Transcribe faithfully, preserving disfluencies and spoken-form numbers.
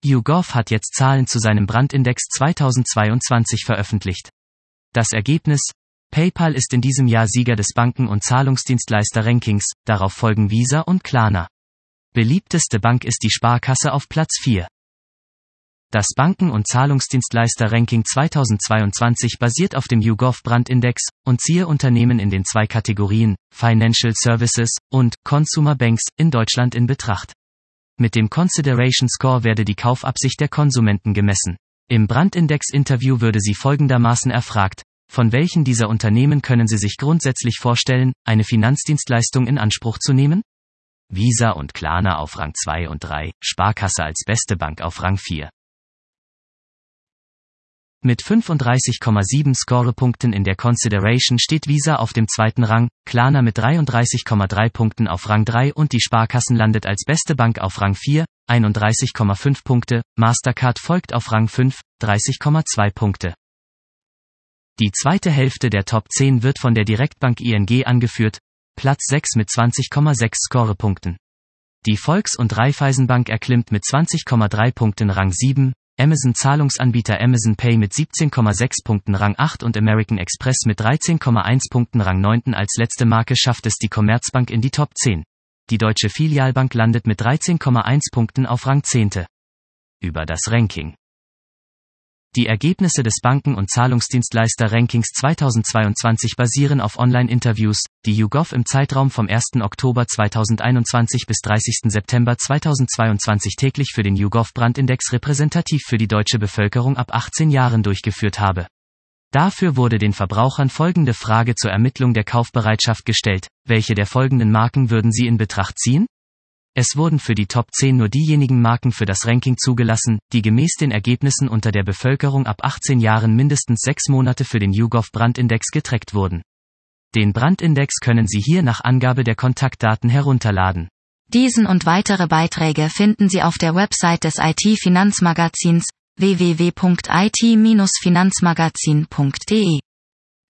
YouGov hat jetzt Zahlen zu seinem Brandindex zweitausendzweiundzwanzig veröffentlicht. Das Ergebnis: PayPal ist in diesem Jahr Sieger des Banken- und Zahlungsdienstleister-Rankings, darauf folgen Visa und Klarna. Beliebteste Bank ist die Sparkasse auf Platz vier. Das Banken- und Zahlungsdienstleister-Ranking zweitausendzweiundzwanzig basiert auf dem YouGov-Brandindex und ziehe Unternehmen in den zwei Kategorien, Financial Services und Consumer Banks, in Deutschland in Betracht. Mit dem Consideration Score werde die Kaufabsicht der Konsumenten gemessen. Im Brandindex-Interview würde sie folgendermaßen erfragt: Von welchen dieser Unternehmen können Sie sich grundsätzlich vorstellen, eine Finanzdienstleistung in Anspruch zu nehmen? Visa und Klarna auf Rang zwei und drei, Sparkasse als beste Bank auf Rang vier. Mit fünfunddreißig Komma sieben Scorepunkten in der Consideration steht Visa auf dem zweiten Rang, Klarna mit dreiunddreißig Komma drei Punkten auf Rang drei und die Sparkassen landet als beste Bank auf Rang vier, einunddreißig Komma fünf Punkte, Mastercard folgt auf Rang fünf, dreißig Komma zwei Punkte. Die zweite Hälfte der Top zehn wird von der Direktbank I N G angeführt, Platz sechs mit zwanzig Komma sechs Scorepunkten. Die Volks- und Raiffeisenbank erklimmt mit zwanzig Komma drei Punkten Rang sieben, Amazon-Zahlungsanbieter Amazon Pay mit siebzehn Komma sechs Punkten Rang acht und American Express mit dreizehn Komma eins Punkten Rang neun. Als letzte Marke schafft es die Commerzbank in die Top zehn. Die Deutsche Filialbank landet mit dreizehn Komma eins Punkten auf Rang zehn. Über das Ranking. Die Ergebnisse des Banken- und Zahlungsdienstleister-Rankings zweitausendzweiundzwanzig basieren auf Online-Interviews, die YouGov im Zeitraum vom ersten Oktober zweitausendeinundzwanzig bis dreißigsten September zweitausendzweiundzwanzig täglich für den YouGov-Brandindex repräsentativ für die deutsche Bevölkerung ab achtzehn Jahren durchgeführt habe. Dafür wurde den Verbrauchern folgende Frage zur Ermittlung der Kaufbereitschaft gestellt: Welche der folgenden Marken würden Sie in Betracht ziehen? Es wurden für die Top zehn nur diejenigen Marken für das Ranking zugelassen, die gemäß den Ergebnissen unter der Bevölkerung ab achtzehn Jahren mindestens sechs Monate für den YouGov-Brandindex getrackt wurden. Den Brandindex können Sie hier nach Angabe der Kontaktdaten herunterladen. Diesen und weitere Beiträge finden Sie auf der Website des I T-Finanzmagazins w w w punkt i t Bindestrich finanzmagazin punkt d e.